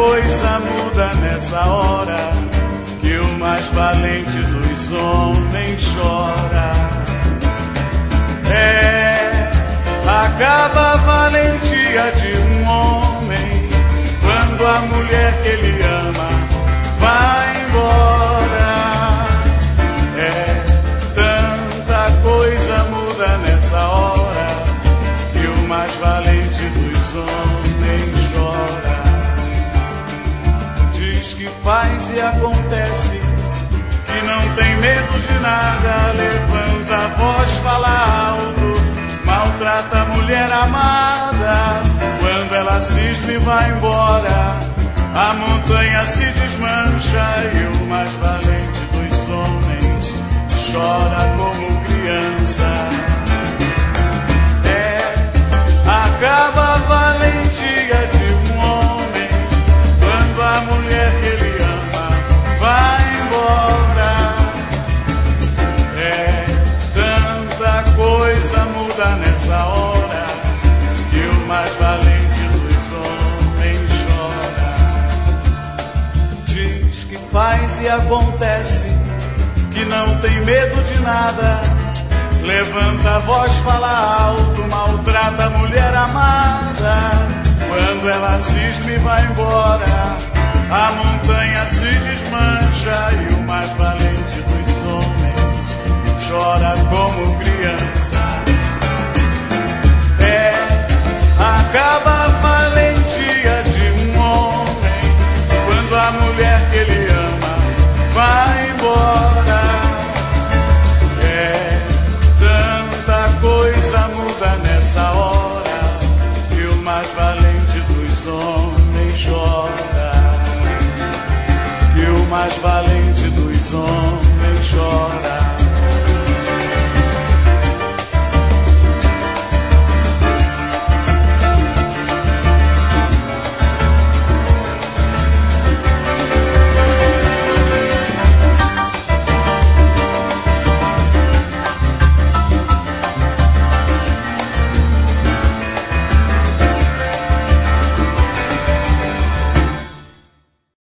coisa muda nessa hora, que o mais valente dos homens chora. Acaba a valentia de um homem quando a mulher que ele ama vai embora. Tanta coisa muda nessa hora, que o mais valente dos homens chora. Diz que faz e acontece, que não tem medo de nada, levanta a voz, fala alto, maltrata a mulher amada. Quando ela cisma e vai embora, a montanha se desmancha e o mais valente dos homens chora como criança. Acaba a valentia de um homem quando a mulher que ele ama vai embora. Tanta coisa muda nessa hora, que o mais valente dos homens chora. Diz que faz e acontece, que não tem medo de nada, levanta a voz, fala alto, maltrata a mulher amada. Quando ela cisma e vai embora, a montanha se desmancha e o mais valente dos homens chora como criança.